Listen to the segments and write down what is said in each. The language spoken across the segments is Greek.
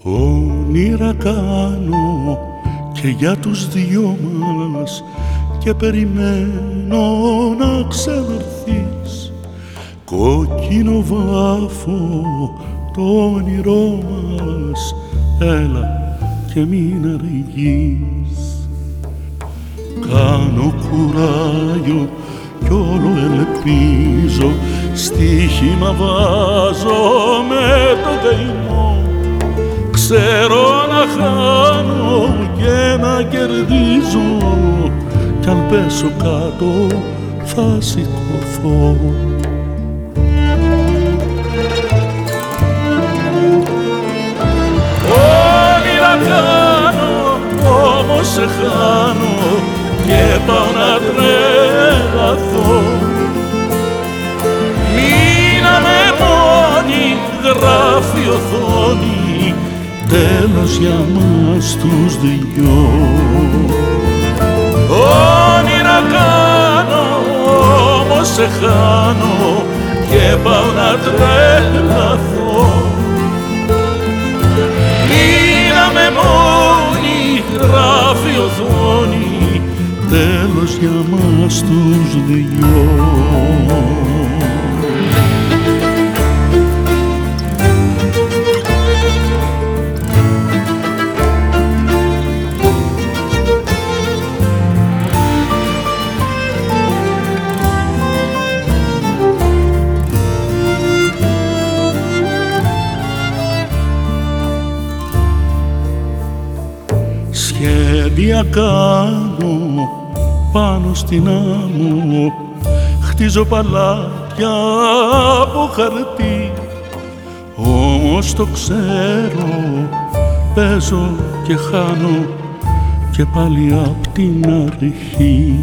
Όνειρα κάνω και για τους δυο μας και περιμένω να ξαναρθείς. Κόκκινο βάφω το όνειρό μας, έλα και μην αργείς. Κάνω κουράγιο κι όλο ελπίζω, στοίχημα βάζω με τον καημό. Ξέρω να χάνω και να κερδίζω, κι αν πέσω κάτω θα σηκωθώ. Όνειρα κάνω, όμως σε χάνω και πάω να τρελαθώ. Μείναμε μόνοι, γράφει οθόνη, τέλος για μας τους δυο. Όνειρα κάνω, όμως σε χάνω και πάω να τρελαθώ. Μείναμε μόνοι, γράφει οθόνη, τέλος για μας τους δυο. Σχέδια κάνω πάνω στην άμμο, χτίζω παλάτια από χαρτί. Όμως το ξέρω, παίζω και χάνω και πάλι απ' την αρχή.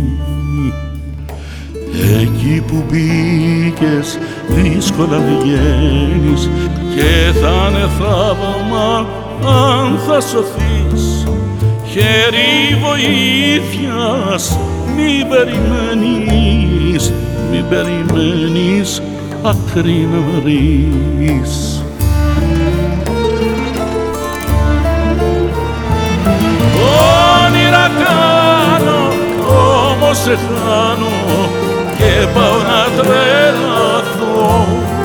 Εκεί που μπήκες δύσκολα βγαίνεις και θα είναι θαύμα αν θα σωθείς. Χέρι βοήθειας μην περιμένεις, μην περιμένεις άκρη να βρεις. Όνειρα κάνω, όμως σε χάνω και πάω να τρελαθώ.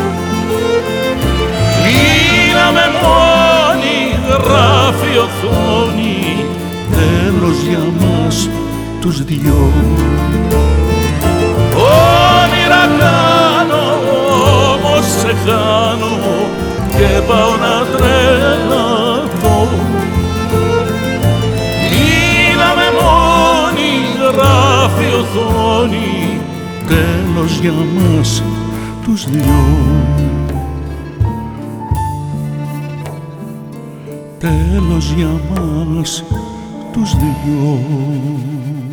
Μείναμε μόνοι, γράφει οθόνη, τέλος για μας τους δυο. Όνειρα κάνω, όμως σε χάνω και πάω να τρελαθώ. Μείναμε μόνοι, γράφει οθόνη, τέλος για μας τους δυο. Τέλος για μας τους δυο.